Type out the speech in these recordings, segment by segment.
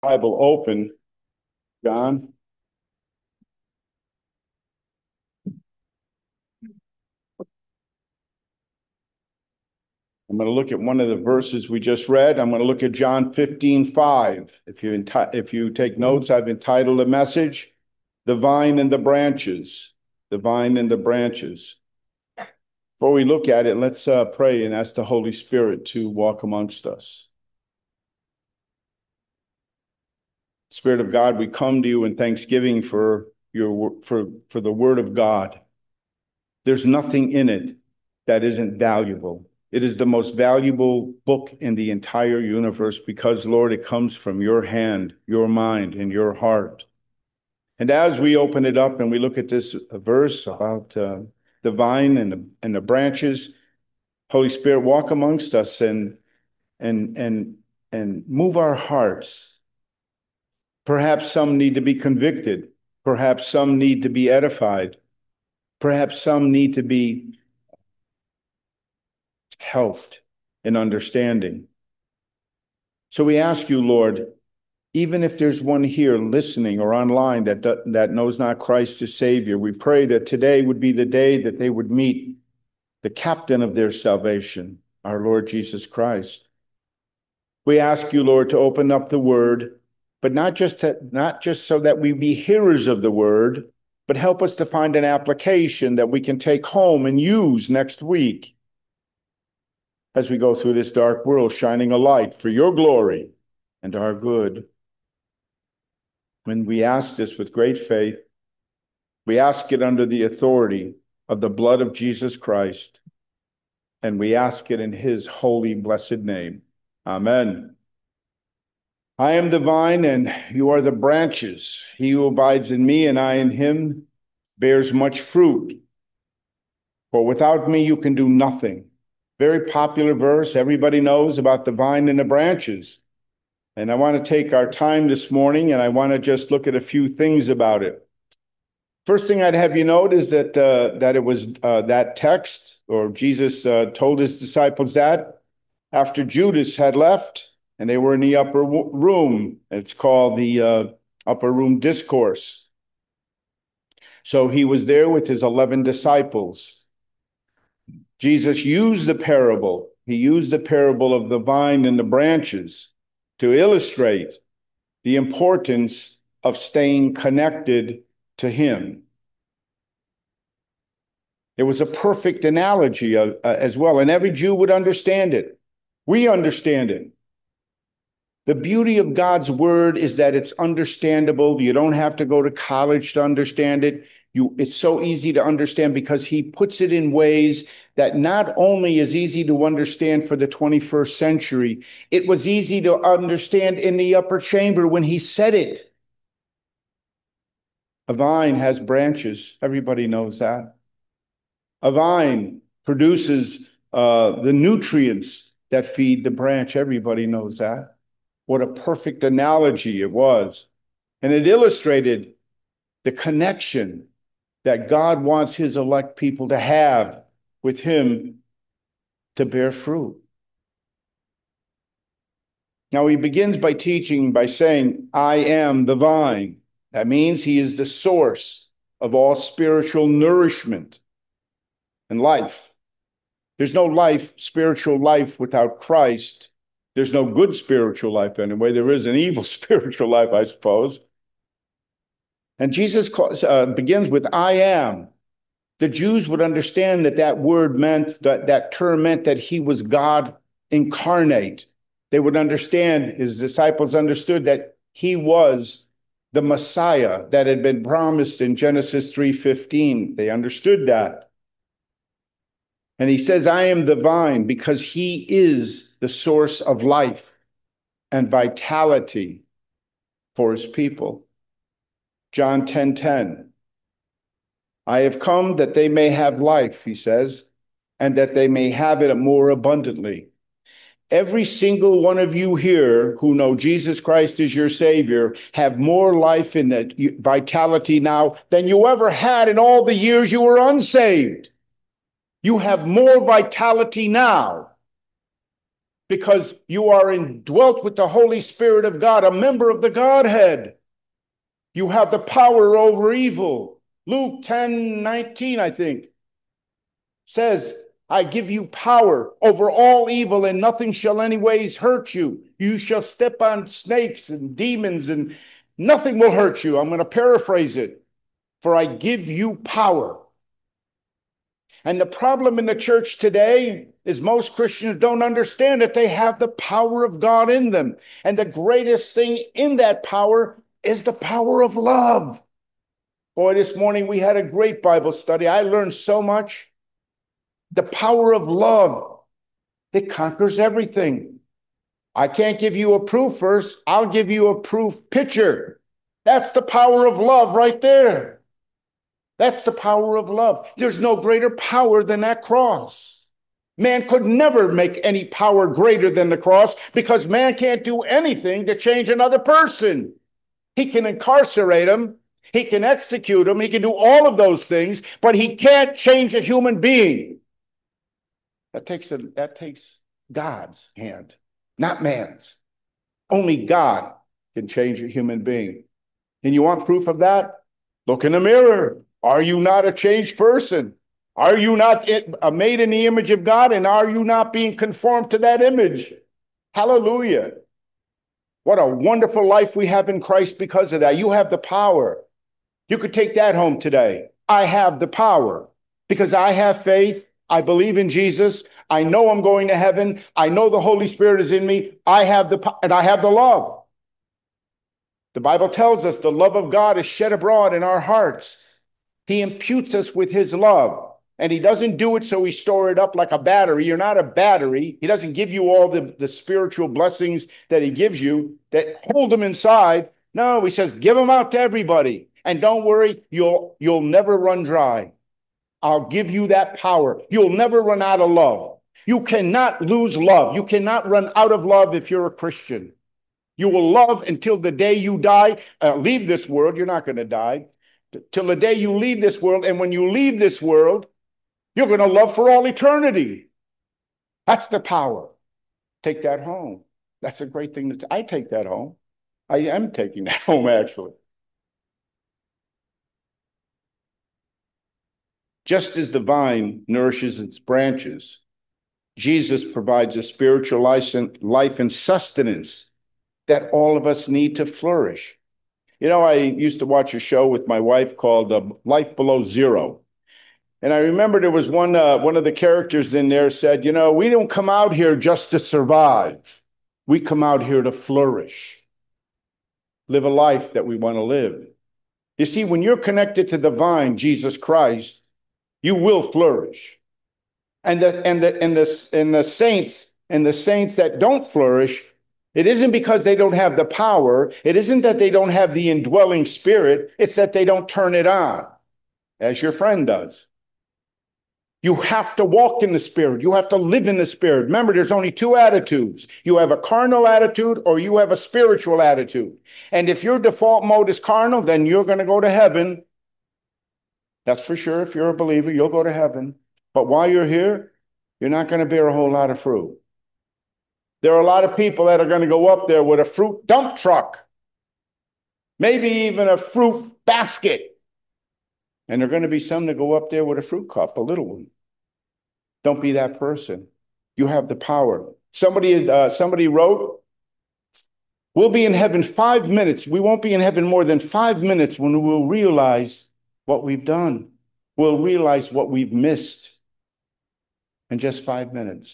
Bible open, John. I'm going to look at one of the verses we just read. I'm going to look at John 15:5. If you take notes, I've entitled the message, The Vine and the Branches. The Vine and the Branches. Before we look at it, let's pray and ask the Holy Spirit to walk amongst us. Spirit of God, we come to you in thanksgiving for the word of God. There's nothing in it that isn't valuable. It is the most valuable book in the entire universe because, Lord, it comes from your hand, your mind, and your heart. And as we open it up and we look at this verse about the vine and the branches, Holy Spirit, walk amongst us and move our hearts. Perhaps some need to be convicted. Perhaps some need to be edified. Perhaps some need to be helped in understanding. So we ask you, Lord, even if there's one here listening or online that knows not Christ as Savior, we pray that today would be the day that they would meet the captain of their salvation, our Lord Jesus Christ. We ask you, Lord, to open up the word, but not just so that we be hearers of the word, but help us to find an application that we can take home and use next week as we go through this dark world, shining a light for your glory and our good. When we ask this with great faith, we ask it under the authority of the blood of Jesus Christ, and we ask it in his holy, blessed name. Amen. I am the vine, and you are the branches. He who abides in me and I in him bears much fruit. For without me you can do nothing. Very popular verse. Everybody knows about the vine and the branches. And I want to take our time this morning and I want to just look at a few things about it. First thing I'd have you note is that it was that text, or Jesus told his disciples that after Judas had left and they were in the upper room. It's called the upper room discourse. So he was there with his 11 disciples. Jesus used the parable. He used the parable of the vine and the branches to illustrate the importance of staying connected to him. It was a perfect analogy as well, and every Jew would understand it. We understand it. The beauty of God's word is that it's understandable. You don't have to go to college to understand it. It's so easy to understand because he puts it in ways that not only is easy to understand for the 21st century, it was easy to understand in the upper chamber when he said it. A vine has branches. Everybody knows that. A vine produces the nutrients that feed the branch. Everybody knows that. What a perfect analogy it was. And it illustrated the connection that God wants his elect people to have with him to bear fruit. Now he begins by teaching by saying, I am the vine. That means he is the source of all spiritual nourishment and life. There's no life, spiritual life without Christ. There's no good spiritual life anyway. There is an evil spiritual life, I suppose. And Jesus begins with, I am. The Jews would understand that word meant, that term meant that he was God incarnate. They would understand, his disciples understood that he was the Messiah that had been promised in Genesis 3:15. They understood that. And he says, I am the vine because he is the source of life and vitality for his people. John 10:10. I have come that they may have life, he says, and that they may have it more abundantly. Every single one of you here who know Jesus Christ as your Savior have more life in that vitality now than you ever had in all the years you were unsaved. You have more vitality now because you are indwelt with the Holy Spirit of God, a member of the Godhead. You have the power over evil. Luke 10:19, I think, says, I give you power over all evil, and nothing shall anyways hurt you. You shall step on snakes and demons, and nothing will hurt you. I'm going to paraphrase it. For I give you power. And the problem in the church today is most Christians don't understand that they have the power of God in them. And the greatest thing in that power is the power of love. Boy, this morning we had a great Bible study. I learned so much. The power of love, it conquers everything. I can't give you a proof verse. I'll give you a proof picture. That's the power of love right there. That's the power of love. There's no greater power than that cross. Man could never make any power greater than the cross because man can't do anything to change another person. He can incarcerate him. He can execute him. He can do all of those things, but he can't change a human being. That takes God's hand, not man's. Only God can change a human being. And you want proof of that? Look in the mirror. Are you not a changed person? Are you not made in the image of God? And are you not being conformed to that image? Hallelujah. What a wonderful life we have in Christ because of that. You have the power. You could take that home today. I have the power because I have faith. I believe in Jesus. I know I'm going to heaven. I know the Holy Spirit is in me. I have and I have the love. The Bible tells us the love of God is shed abroad in our hearts. He imputes us with his love. And he doesn't do it so we store it up like a battery. You're not a battery. He doesn't give you all the spiritual blessings that he gives you that hold them inside. No, he says, give them out to everybody. And don't worry, you'll never run dry. I'll give you that power. You'll never run out of love. You cannot lose love. You cannot run out of love if you're a Christian. You will love until the day you die, leave this world. You're not going to die. Till the day you leave this world. And when you leave this world, you're going to love for all eternity. That's the power. Take that home. That's a great thing. I take that home. I am taking that home, actually. Just as the vine nourishes its branches, Jesus provides a spiritual life and sustenance that all of us need to flourish. You know, I used to watch a show with my wife called Life Below Zero. And I remember there was one of the characters in there said, you know, we don't come out here just to survive. We come out here to flourish, live a life that we want to live. You see, when you're connected to the vine, Jesus Christ, you will flourish. And the saints that don't flourish, it isn't because they don't have the power. It isn't that they don't have the indwelling spirit. It's that they don't turn it on, as your friend does. You have to walk in the Spirit. You have to live in the Spirit. Remember, there's only two attitudes. You have a carnal attitude or you have a spiritual attitude. And if your default mode is carnal, then you're going to go to heaven. That's for sure. If you're a believer, you'll go to heaven. But while you're here, you're not going to bear a whole lot of fruit. There are a lot of people that are going to go up there with a fruit dump truck, maybe even a fruit basket. And there are going to be some that go up there with a fruit cup, a little one. Don't be that person. You have the power. Somebody wrote, we'll be in heaven 5 minutes. We won't be in heaven more than 5 minutes when we'll realize what we've done. We'll realize what we've missed in just 5 minutes.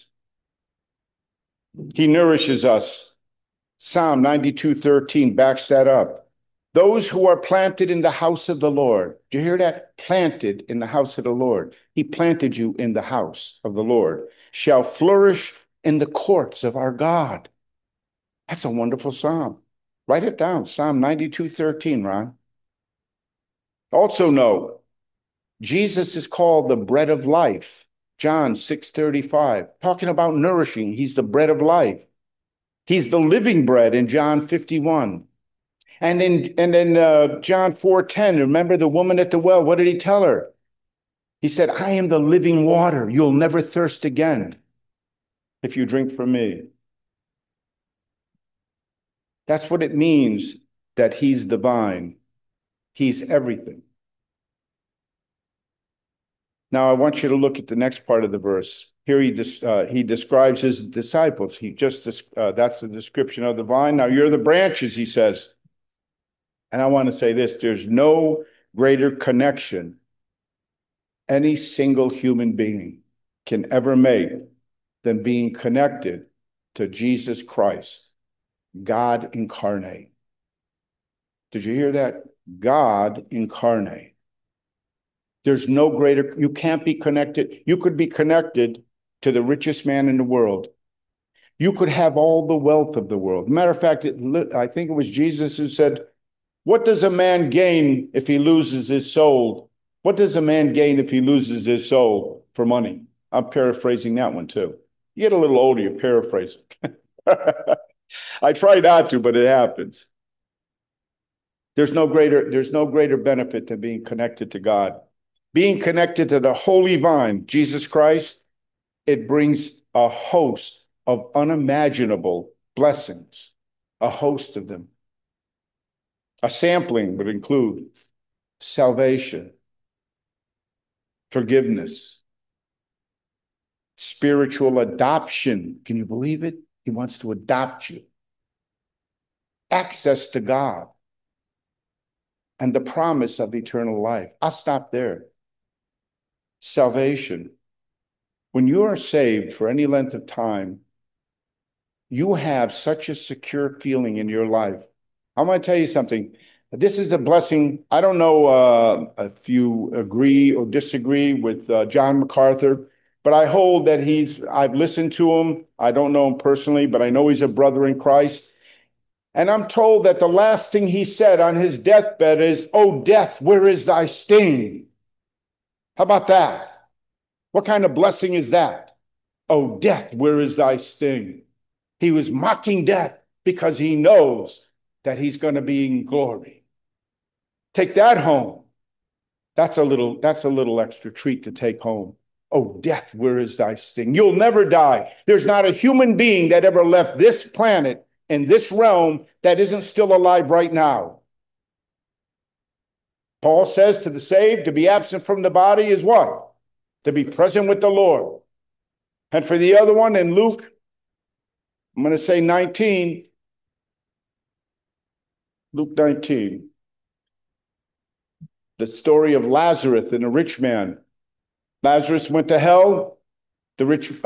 He nourishes us. Psalm 92:13 backs that up. Those who are planted in the house of the Lord. Do you hear that? Planted in the house of the Lord. He planted you in the house of the Lord. Shall flourish in the courts of our God. That's a wonderful psalm. Write it down. Psalm 92:13, Ron. Also know, Jesus is called the bread of life. John 6:35. Talking about nourishing. He's the bread of life. He's the living bread in John 51. And in John 4:10, remember the woman at the well, what did he tell her? He said, I am the living water. You'll never thirst again if you drink from me. That's what it means that he's divine. He's everything. Now I want you to look at the next part of the verse. Here he describes his disciples. That's the description of the vine. Now you're the branches, he says. And I want to say this, there's no greater connection any single human being can ever make than being connected to Jesus Christ, God incarnate. Did you hear that? God incarnate. There's no greater, you can't be connected. You could be connected to the richest man in the world. You could have all the wealth of the world. Matter of fact, I think it was Jesus who said, what does a man gain if he loses his soul? What does a man gain if he loses his soul for money? I'm paraphrasing that one too. You get a little older, you paraphrase it. I try not to, but it happens. There's no greater benefit than being connected to God. Being connected to the holy vine, Jesus Christ, it brings a host of unimaginable blessings, a host of them. A sampling would include salvation, forgiveness, spiritual adoption. Can you believe it? He wants to adopt you. Access to God and the promise of eternal life. I'll stop there. Salvation. When you are saved for any length of time, you have such a secure feeling in your life. I'm going to tell you something. This is a blessing. I don't know if you agree or disagree with John MacArthur, but I hold that I've listened to him. I don't know him personally, but I know he's a brother in Christ. And I'm told that the last thing he said on his deathbed is, "Oh, death, where is thy sting?" How about that? What kind of blessing is that? Oh, death, where is thy sting? He was mocking death because he knows that he's going to be in glory. Take that home. That's a little extra treat to take home. Oh, death, where is thy sting? You'll never die. There's not a human being that ever left this planet and this realm that isn't still alive right now. Paul says to the saved, to be absent from the body is what? To be present with the Lord. And for the other one in Luke, I'm going to say 19, Luke 19, the story of Lazarus and a rich man. Lazarus went to hell. The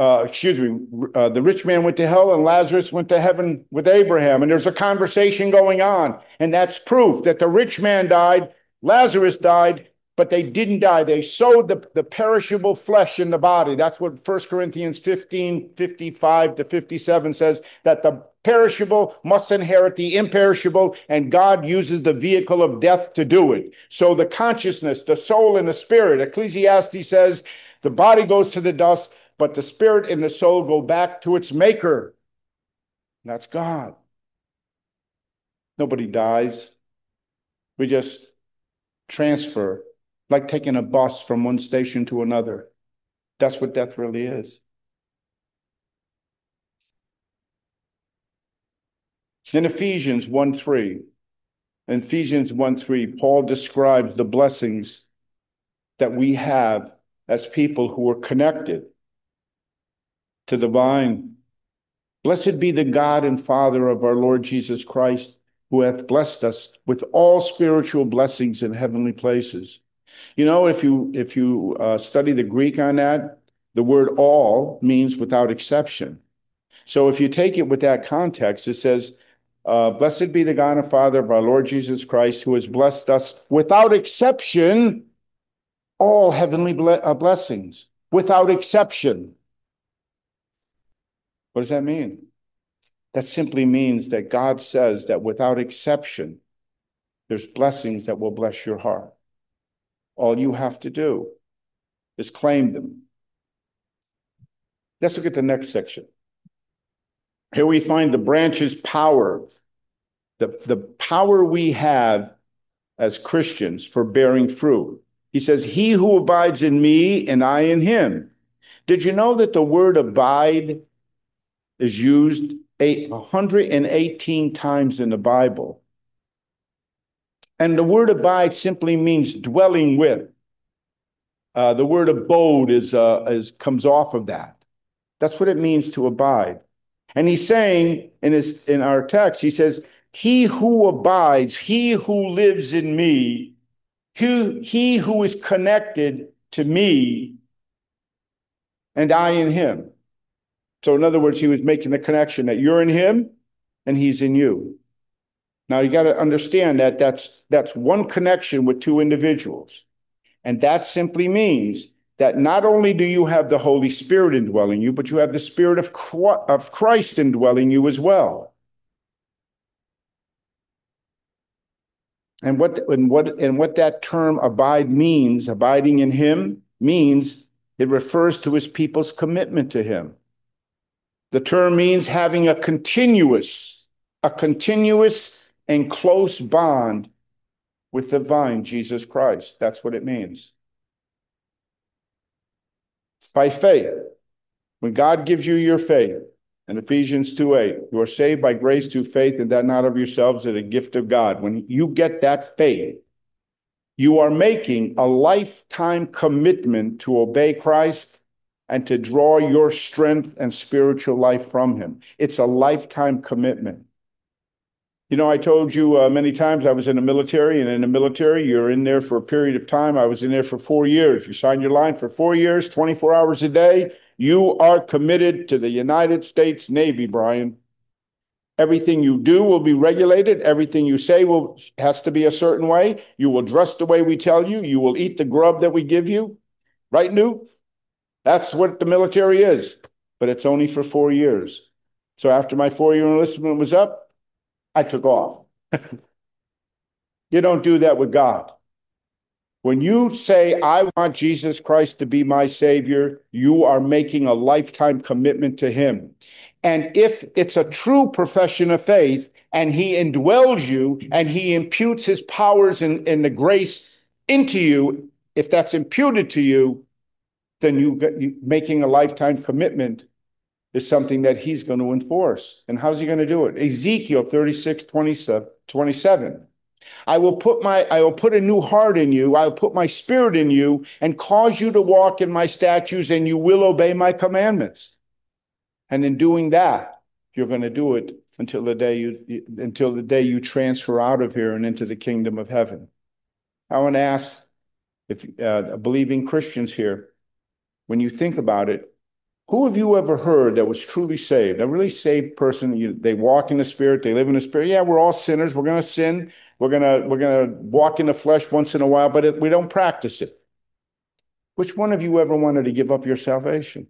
rich man went to hell and Lazarus went to heaven with Abraham. And there's a conversation going on. And that's proof that the rich man died, Lazarus died, but they didn't die. They sowed the perishable flesh in the body. That's what 1 Corinthians 15:55-57 says, that the perishable must inherit the imperishable, and God uses the vehicle of death to do it. So the consciousness, the soul, and the spirit, Ecclesiastes says, the body goes to the dust, but the spirit and the soul go back to its maker. That's God. Nobody dies. We just transfer, like taking a bus from one station to another. That's what death really is. In Ephesians 1:3, Paul describes the blessings that we have as people who are connected to the vine. Blessed be the God and Father of our Lord Jesus Christ, who hath blessed us with all spiritual blessings in heavenly places. You know, if you study the Greek on that, the word all means without exception. So if you take it with that context, it says, blessed be the God and Father of our Lord Jesus Christ, who has blessed us without exception, all heavenly blessings, without exception. What does that mean? That simply means that God says that without exception, there's blessings that will bless your heart. All you have to do is claim them. Let's look at the next section. Here we find the branch's power, the power we have as Christians for bearing fruit. He says, he who abides in me and I in him. Did you know that the word abide is used 118 times in the Bible. And the word abide simply means dwelling with. The word abode comes off of that. That's what it means to abide. And he's saying in our text, he says, he who abides, he who lives in me, he who is connected to me, and I in him. So in other words, he was making the connection that you're in him and he's in you. Now you got to understand that that's one connection with two individuals. And that simply means that not only do you have the Holy Spirit indwelling you, but you have the Spirit of Christ indwelling you as well. And what that term abide means, abiding in him, means it refers to his people's commitment to him. The term means having a continuous and close bond with the vine, Jesus Christ. That's what it means. By faith, when God gives you your faith, in Ephesians 2:8, you are saved by grace through faith, and that not of yourselves, is a gift of God. When you get that faith, you are making a lifetime commitment to obey Christ and to draw your strength and spiritual life from him. It's a lifetime commitment. You know, I told you many times I was in the military, and in the military, you're in there for a period of time. I was in there for 4 years. You sign your line for 4 years, 24 hours a day. You are committed to the United States Navy, Brian. Everything you do will be regulated. Everything you say has to be a certain way. You will dress the way we tell you. You will eat the grub that we give you. Right, Newt? That's what the military is. But it's only for 4 years. So after my 4-year enlistment was up, I took off. You don't do that with God. When you say, I want Jesus Christ to be my Savior, you are making a lifetime commitment to him. And if it's a true profession of faith, and he indwells you, and he imputes his powers and the grace into you, if that's imputed to you, then you making a lifetime commitment is something that he's going to enforce. And how's he going to do it? Ezekiel 36:27. I will put a new heart in you. I'll put my spirit in you and cause you to walk in my statutes, and you will obey my commandments. And in doing that, you're going to do it until the day you transfer out of here and into the kingdom of heaven. I want to ask if believing Christians here, when you think about it, who have you ever heard that was truly saved? A really saved person, they walk in the Spirit, they live in the Spirit. Yeah, we're all sinners. We're going to sin. We're gonna walk in the flesh once in a while, but we don't practice it. Which one of you ever wanted to give up your salvation?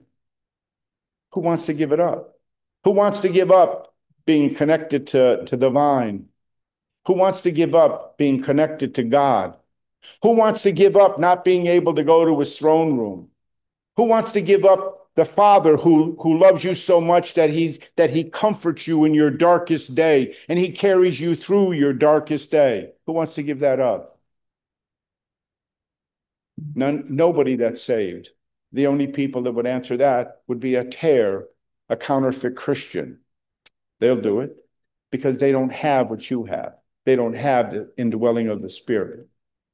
Who wants to give it up? Who wants to give up being connected to the vine? Who wants to give up being connected to God? Who wants to give up not being able to go to his throne room? Who wants to give up the Father who loves you so much that he comforts you in your darkest day and he carries you through your darkest day? Who wants to give that up? Nobody that's saved. The only people that would answer that would be a counterfeit Christian. They'll do it because they don't have what you have. They don't have the indwelling of the Spirit.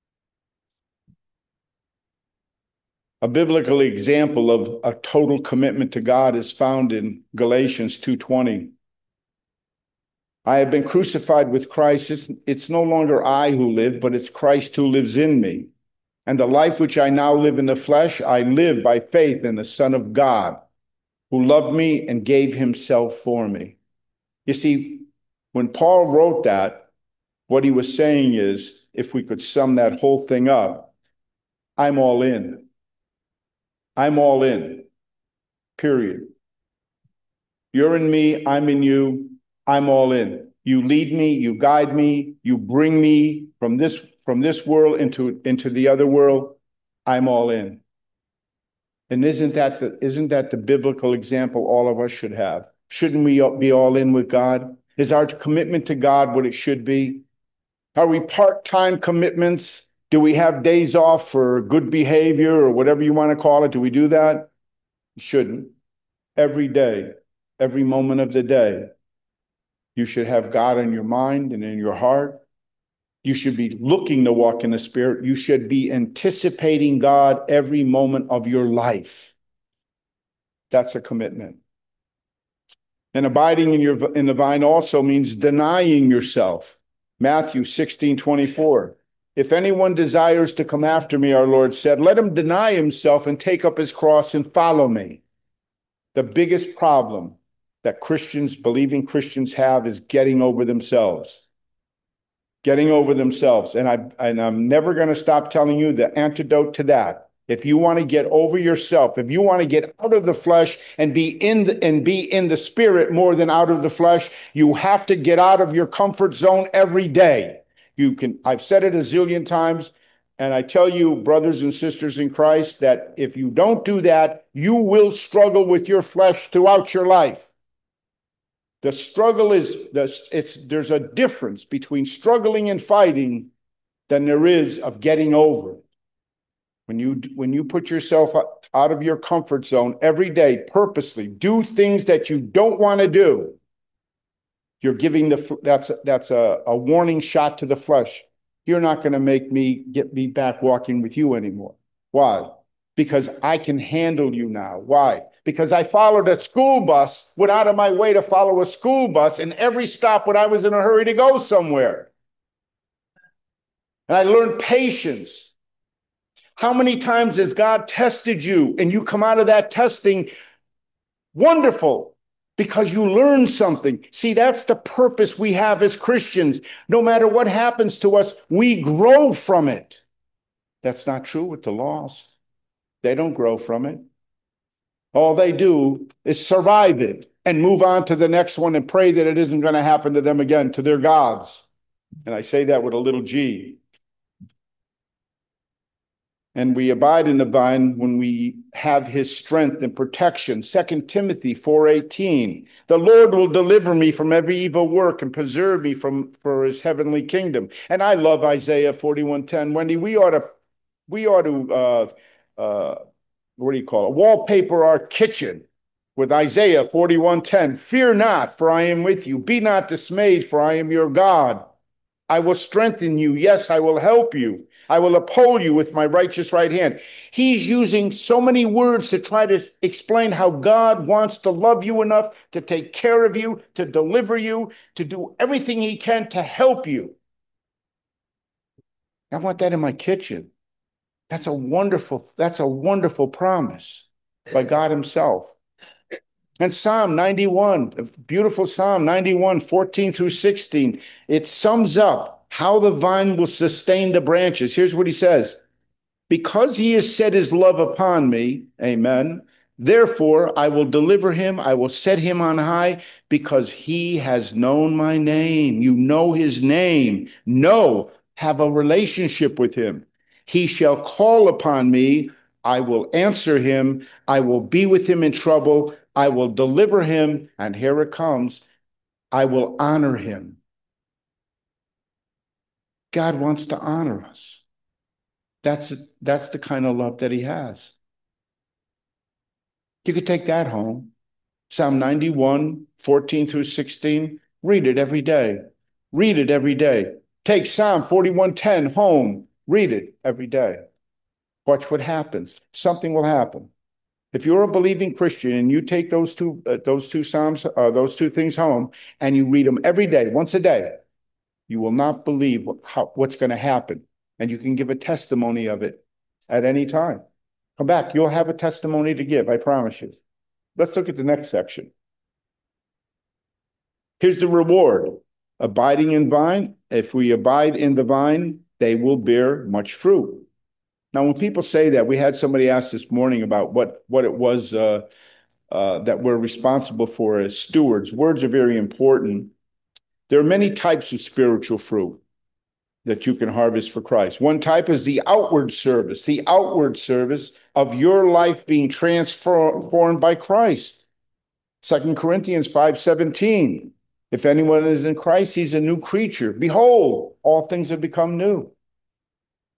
A biblical example of a total commitment to God is found in Galatians 2:20. I have been crucified with Christ. It's no longer I who live, but it's Christ who lives in me. And the life which I now live in the flesh, I live by faith in the Son of God, who loved me and gave himself for me. You see, when Paul wrote that, what he was saying is, if we could sum that whole thing up, I'm all in. I'm all in, period. You're in me, I'm in you, I'm all in. You lead me, you guide me, you bring me from this world into the other world, I'm all in. And isn't that the biblical example all of us should have? Shouldn't we be all in with God? Is our commitment to God what it should be? Are we part-time commitments? Do we have days off for good behavior or whatever you want to call it? Do we do that? We shouldn't. Every day every moment of the day. You should have God in your mind and in your heart. You should be looking to walk in the Spirit. You should be anticipating God every moment of your life. That's a commitment. And abiding in the vine also means denying yourself. Matthew 16:24. If anyone desires to come after me, our Lord said, let him deny himself and take up his cross and follow me. The biggest problem that Christians, believing Christians have is getting over themselves. Getting over themselves. And I'm never going to stop telling you the antidote to that. If you want to get over yourself, if you want to get out of the flesh and be in the Spirit more than out of the flesh, you have to get out of your comfort zone every day. I've said it a zillion times, and I tell you, brothers and sisters in Christ, that if you don't do that, you will struggle with your flesh throughout your life. The struggle there's a difference between struggling and fighting than there is of getting over it. When you put yourself out of your comfort zone every day, purposely do things that you don't want to do, you're giving that's a warning shot to the flesh. You're not going to get me back walking with you anymore. Why? Because I can handle you now. Why? Because I followed a school bus, went out of my way to follow a school bus in every stop when I was in a hurry to go somewhere. And I learned patience. How many times has God tested you and you come out of that testing wonderful because you learn something? See, that's the purpose we have as Christians. No matter what happens to us, we grow from it. That's not true with the lost. They don't grow from it. All they do is survive it and move on to the next one and pray that it isn't going to happen to them again, to their gods. And I say that with a little G. And we abide in the vine when we have his strength and protection. 2 Timothy 4:18. The Lord will deliver me from every evil work and preserve me for his heavenly kingdom. And I love Isaiah 41:10. Wendy, we ought to what do you call it? Wallpaper our kitchen with Isaiah 41:10. Fear not, for I am with you. Be not dismayed, for I am your God. I will strengthen you. Yes, I will help you. I will uphold you with my righteous right hand. He's using so many words to try to explain how God wants to love you enough to take care of you, to deliver you, to do everything he can to help you. I want that in my kitchen. That's a wonderful promise by God himself. And Psalm 91, a beautiful Psalm 91, 14 through 16, it sums up how the vine will sustain the branches. Here's what he says. Because he has set his love upon me, amen, therefore I will deliver him, I will set him on high, because he has known my name. You know his name. Have a relationship with him. He shall call upon me, I will answer him, I will be with him in trouble, I will deliver him, and here it comes, I will honor him. God wants to honor us. That's the kind of love that he has. You could take that home. Psalm 91, 14 through 16. Read it every day. Read it every day. Take Psalm 41:10 home. Read it every day. Watch what happens. Something will happen. If you're a believing Christian and you take those two Psalms, those two things home, and you read them every day, once a day, you will not believe what's going to happen. And you can give a testimony of it at any time. Come back. You'll have a testimony to give, I promise you. Let's look at the next section. Here's the reward. Abiding in vine. If we abide in the vine, they will bear much fruit. Now, when people say that, we had somebody ask this morning about what it was that we're responsible for as stewards. Words are very important. There are many types of spiritual fruit that you can harvest for Christ. One type is the outward service of your life being transformed by Christ. 2 Corinthians 5:17. If anyone is in Christ, he's a new creature. Behold, all things have become new.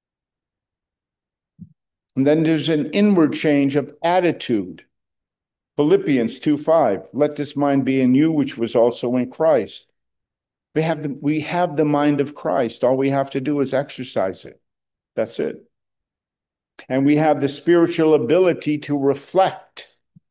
And then there's an inward change of attitude. Philippians 2:5, let this mind be in you, which was also in Christ. We have the mind of Christ. All we have to do is exercise it. That's it. And we have the spiritual ability to reflect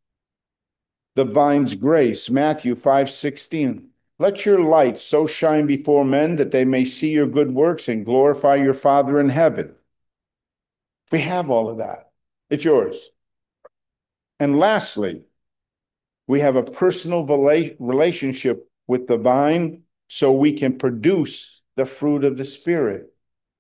the vine's grace. Matthew 5:16. Let your light so shine before men that they may see your good works and glorify your Father in heaven. We have all of that. It's yours. And lastly, we have a personal relationship with the vine so we can produce the fruit of the Spirit.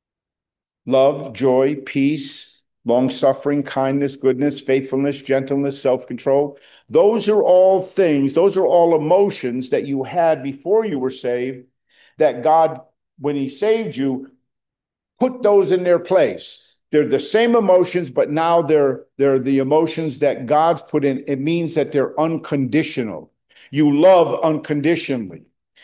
Love, joy, peace, long-suffering, kindness, goodness, faithfulness, gentleness, self-control. Those are all things, those are all emotions that you had before you were saved, that God, when he saved you, put those in their place. They're the same emotions, but now they're the emotions that God's put in. It means that they're unconditional. You love unconditionally.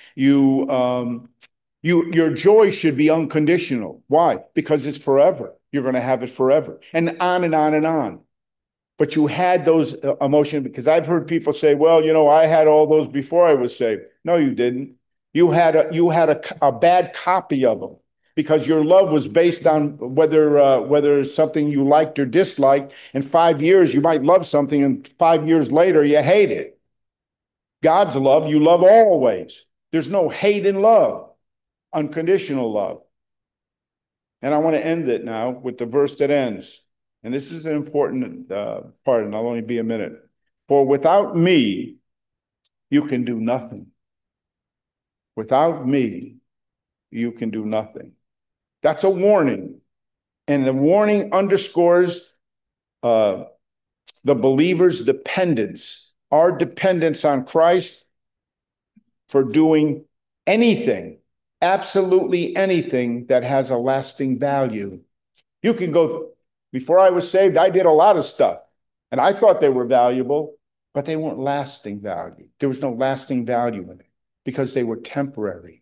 Your joy should be unconditional. Why? Because it's forever. You're going to have it forever, and on and on and on. But you had those emotions, because I've heard people say, "Well, I had all those before I was saved." No, you didn't. You had a bad copy of them, because your love was based on whether something you liked or disliked. In 5 years, you might love something, and 5 years later, you hate it. God's love, you love always. There's no hate in love, unconditional love. And I want to end it now with the verse that ends. And this is an important part, and I'll only be a minute. For without me, you can do nothing. Without me, you can do nothing. That's a warning. And the warning underscores the believer's dependence, our dependence on Christ for doing anything, absolutely anything that has a lasting value. You can go, before I was saved, I did a lot of stuff, and I thought they were valuable, but they weren't lasting value. There was no lasting value in it because they were temporary.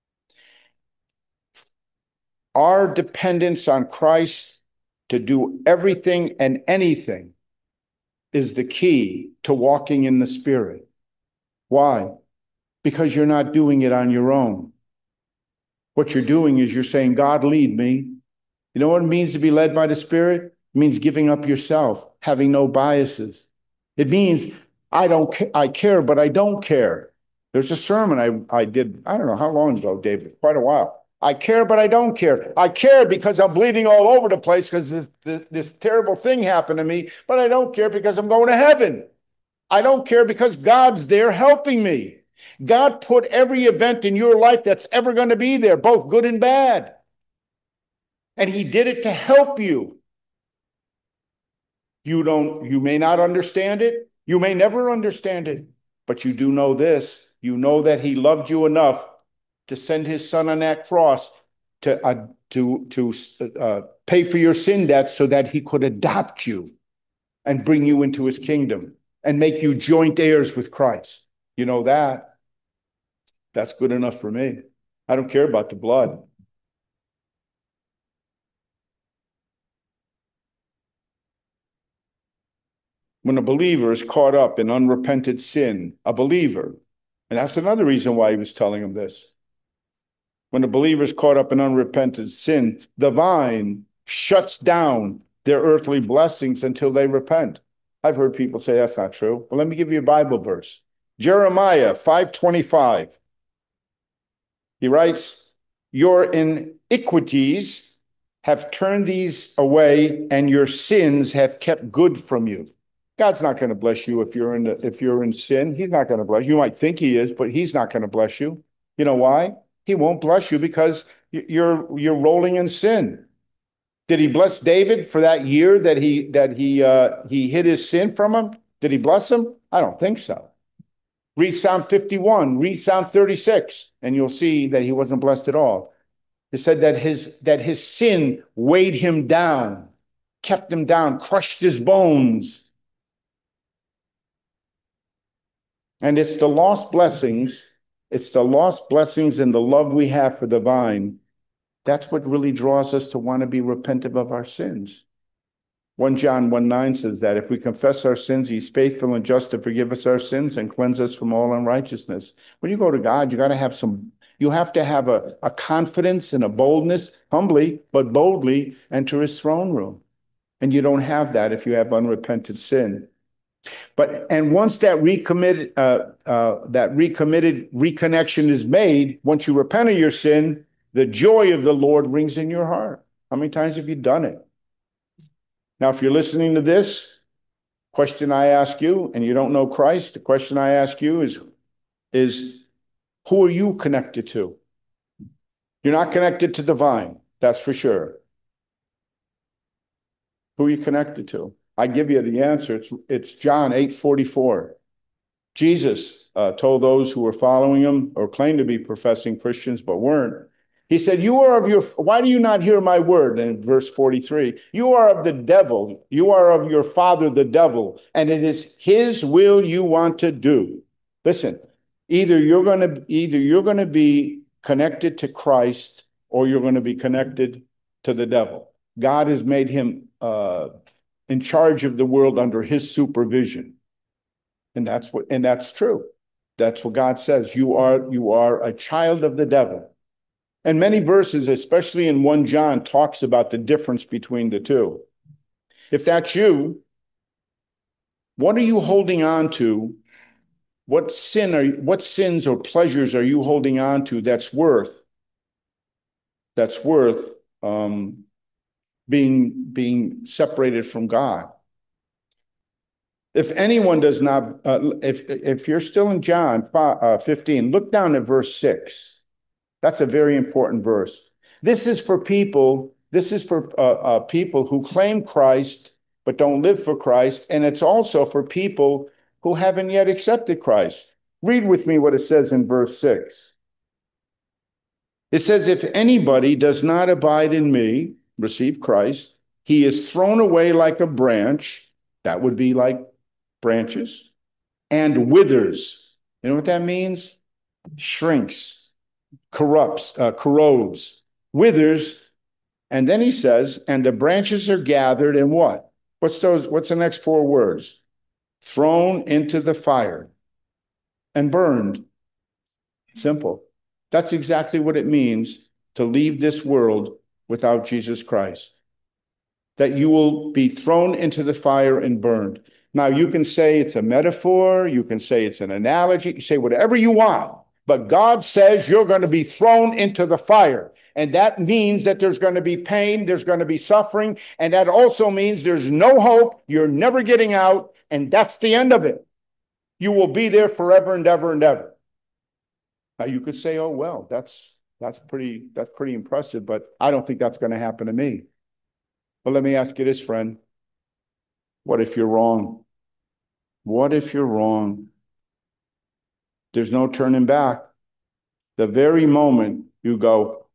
Our dependence on Christ to do everything and anything is the key to walking in the Spirit. Why? Because you're not doing it on your own. What you're doing is you're saying, God, lead me. You know what it means to be led by the Spirit? It means giving up yourself, having no biases. It means I care, but I don't care. There's a sermon I did, I don't know how long ago, David, quite a while. I care, but I don't care. I care because I'm bleeding all over the place because this terrible thing happened to me, but I don't care because I'm going to heaven. I don't care because God's there helping me. God put every event in your life that's ever going to be there, both good and bad. And he did it to help you. You may not understand it. You may never understand it, but you do know this. You know that he loved you enough to send his son on that cross to pay for your sin debt so that he could adopt you and bring you into his kingdom and make you joint heirs with Christ. You know that? That's good enough for me. I don't care about the blood. When a believer is caught up in unrepented sin, a believer, and that's another reason why he was telling him this. When a believer is caught up in unrepentant sin, the vine shuts down their earthly blessings until they repent. I've heard people say that's not true. Well, let me give you a Bible verse. Jeremiah 5:25. He writes, your iniquities have turned these away, and your sins have kept good from you. God's not going to bless you if you're in sin. He's not going to bless you. You might think he is, but he's not going to bless you. You know why? He won't bless you because you're rolling in sin. Did he bless David for that year that he hid his sin from him? Did he bless him? I don't think so. Read Psalm 51, read Psalm 36, and you'll see that he wasn't blessed at all. It said that his sin weighed him down, kept him down, crushed his bones. And it's the lost blessings and the love we have for the vine. That's what really draws us to want to be repentant of our sins. 1 John 1:9 says that if we confess our sins, he's faithful and just to forgive us our sins and cleanse us from all unrighteousness. When you go to God, you have to have a confidence and a boldness, humbly, but boldly enter his throne room. And you don't have that if you have unrepentant sin. And once that recommitted reconnection is made, once you repent of your sin, the joy of the Lord rings in your heart. How many times have you done it? Now, if you're listening to this, question I ask you, and you don't know Christ, the question I ask you is who are you connected to? You're not connected to the vine, that's for sure. Who are you connected to? I give you the answer. It's John 8:44. Jesus told those who were following him or claimed to be professing Christians but weren't. He said, why do you not hear my word? In verse 43, you are of the devil. You are of your father, the devil, and it is his will you want to do. Listen, either you're going to be connected to Christ or you're going to be connected to the devil. God has made him in charge of the world under his supervision. And that's true. That's what God says. You are a child of the devil. And many verses, especially in 1 John, talks about the difference between the two. If that's you, what are you holding on to? What sins or pleasures are you holding on to that's worth being separated from God? If anyone does not, if you're still in John 15, look down at verse 6. That's a very important verse. This is for people who claim Christ but don't live for Christ, and it's also for people who haven't yet accepted Christ. Read with me what it says in verse 6. It says, if anybody does not abide in me, receive Christ, he is thrown away like a branch, that would be like branches, and withers. You know what that means? Shrinks, corrodes, withers. And then he says, and the branches are gathered and what? What's the next four words? Thrown into the fire and burned. Simple. That's exactly what it means to leave this world without Jesus Christ. That you will be thrown into the fire and burned. Now, you can say it's a metaphor, you can say it's an analogy, you say whatever you want, but God says you're going to be thrown into the fire. And that means that there's going to be pain, there's going to be suffering, and that also means there's no hope, you're never getting out, and that's the end of it. You will be there forever and ever and ever. Now, you could say, oh, well, that's pretty impressive, but I don't think that's going to happen to me. But let me ask you this, friend. What if you're wrong? What if you're wrong? There's no turning back. The very moment you go,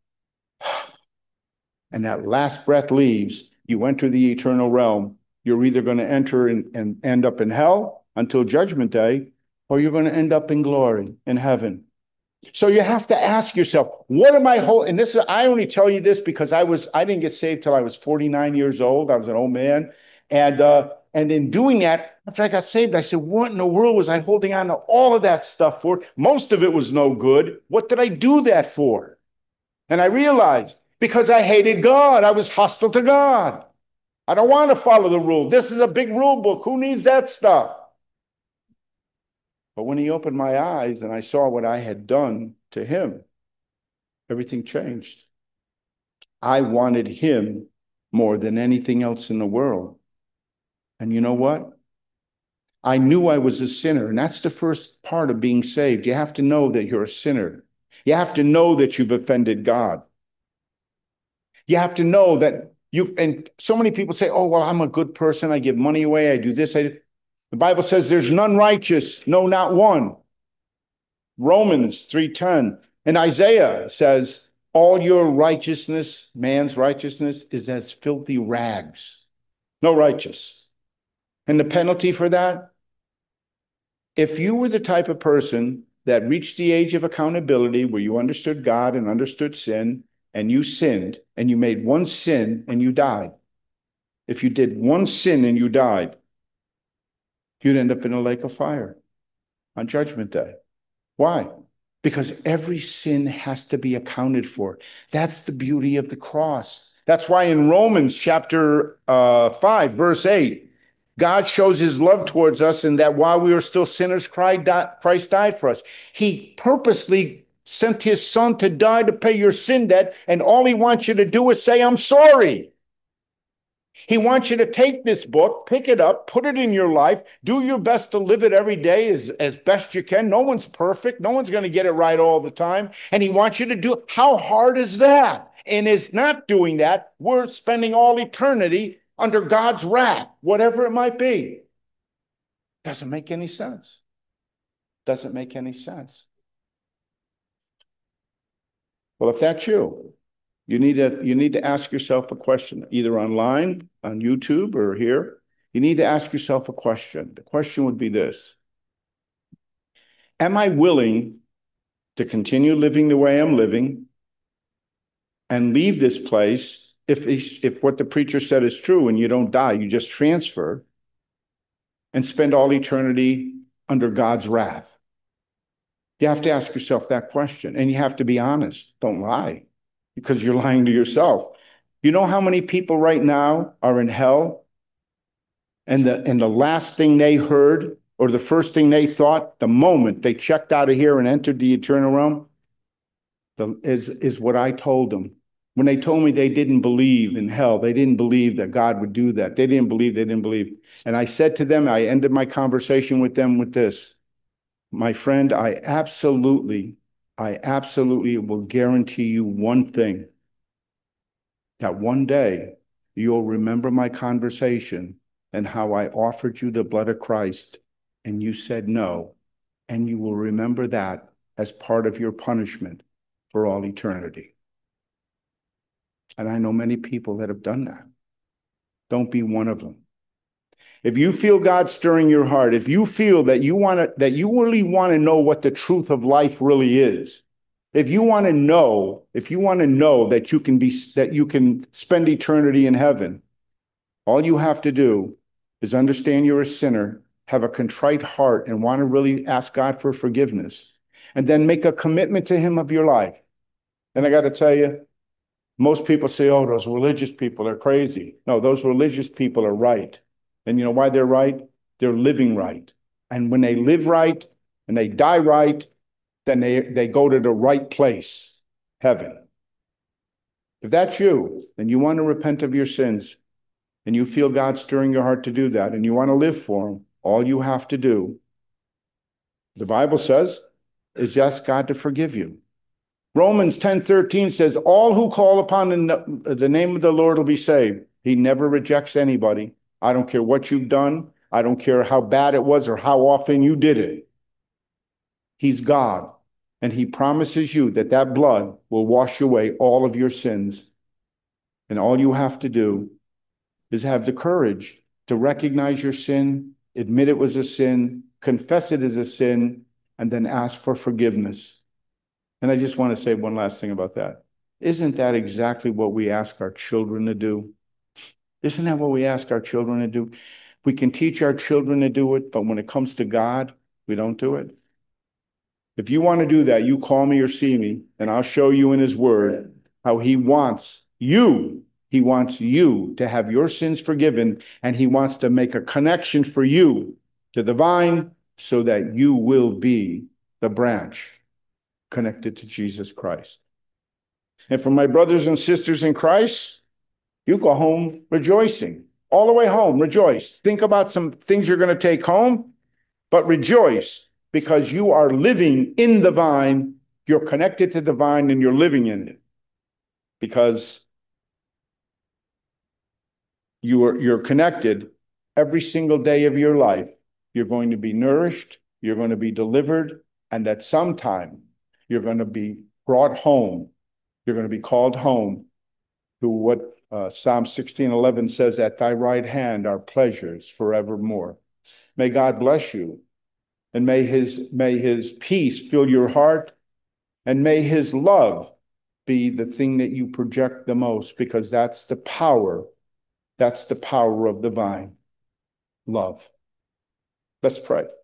and that last breath leaves, you enter the eternal realm. You're either going to enter and end up in hell until judgment day, or you're going to end up in glory in heaven. So you have to ask yourself, what am I holding? And I only tell you this because I didn't get saved till I was 49 years old. I was an old man. And in doing that, after I got saved, I said, what in the world was I holding on to all of that stuff for? Most of it was no good. What did I do that for? And I realized, because I hated God. I was hostile to God. I don't want to follow the rule. This is a big rule book. Who needs that stuff? But when he opened my eyes and I saw what I had done to him, everything changed. I wanted him more than anything else in the world. And you know what? I knew I was a sinner, and that's the first part of being saved. You have to know that you're a sinner. You have to know that you've offended God. You have to know that and so many people say, oh, well, I'm a good person. I give money away. I do this. The Bible says there's none righteous. No, not one. Romans 3:10. And Isaiah says, all your righteousness, man's righteousness, is as filthy rags. No righteous. And the penalty for that? If you were the type of person that reached the age of accountability where you understood God and understood sin, and you sinned, and you made one sin and you died. if you did one sin and you died, you'd end up in a lake of fire on Judgment Day. Why? Because every sin has to be accounted for. That's the beauty of the cross. That's why in Romans chapter 5, verse 8, God shows his love towards us in that while we were still sinners, Christ died for us. He purposely sent his son to die to pay your sin debt, and all he wants you to do is say, I'm sorry. He wants you to take this book, pick it up, put it in your life, do your best to live it every day as best you can. No one's perfect. No one's going to get it right all the time. And he wants you to do it. How hard is that? And is not doing that, we're spending all eternity under God's wrath, whatever it might be. Doesn't make any sense. Doesn't make any sense. Well, if that's you, you need to ask yourself a question, either online, on YouTube, or here. You need to ask yourself a question. The question would be this: am I willing to continue living the way I'm living and leave this place if what the preacher said is true and you don't die, you just transfer and spend all eternity under God's wrath? You have to ask yourself that question, and you have to be honest. Don't lie, because you're lying to yourself. You know how many people right now are in hell, and the last thing they heard, or the first thing they thought the moment they checked out of here and entered the eternal realm, is what I told them. When they told me they didn't believe in hell, they didn't believe that God would do that. They didn't believe. And I said to them, I ended my conversation with them with this: my friend, I absolutely will guarantee you one thing, that one day you'll remember my conversation and how I offered you the blood of Christ and you said no, and you will remember that as part of your punishment for all eternity. And I know many people that have done that. Don't be one of them. If you feel God stirring your heart, if you feel that you really want to know what the truth of life really is, if you want to know that you can spend eternity in heaven, all you have to do is understand you're a sinner, have a contrite heart, and want to really ask God for forgiveness, and then make a commitment to him of your life. And I got to tell you, most people say, oh, those religious people are crazy. No, those religious people are right. And you know why they're right? They're living right. And when they live right and they die right, then they go to the right place, heaven. If that's you, and you want to repent of your sins, and you feel God stirring your heart to do that, and you want to live for him, all you have to do, the Bible says, is ask God to forgive you. Romans 10:13 says, all who call upon the name of the Lord will be saved. He never rejects anybody. I don't care what you've done. I don't care how bad it was or how often you did it. He's God, and he promises you that blood will wash away all of your sins. And all you have to do is have the courage to recognize your sin, admit it was a sin, confess it as a sin, and then ask for forgiveness. And I just want to say one last thing about that. Isn't that exactly what we ask our children to do? Isn't that what we ask our children to do? We can teach our children to do it, but when it comes to God, we don't do it. If you want to do that, you call me or see me, and I'll show you in his word how he wants you to have your sins forgiven, and he wants to make a connection for you to the vine so that you will be the branch connected to Jesus Christ. And for my brothers and sisters in Christ, you go home rejoicing. All the way home, rejoice. Think about some things you're going to take home, but rejoice because you are living in the vine. You're connected to the vine and you're living in it because you're connected every single day of your life. You're going to be nourished. You're going to be delivered. And at some time, you're going to be brought home. You're going to be called home to what Psalm 16:11 says, at thy right hand are pleasures forevermore. May God bless you, and may his peace fill your heart, and may his love be the thing that you project the most, because that's the power That's the power of the vine, love. Let's pray.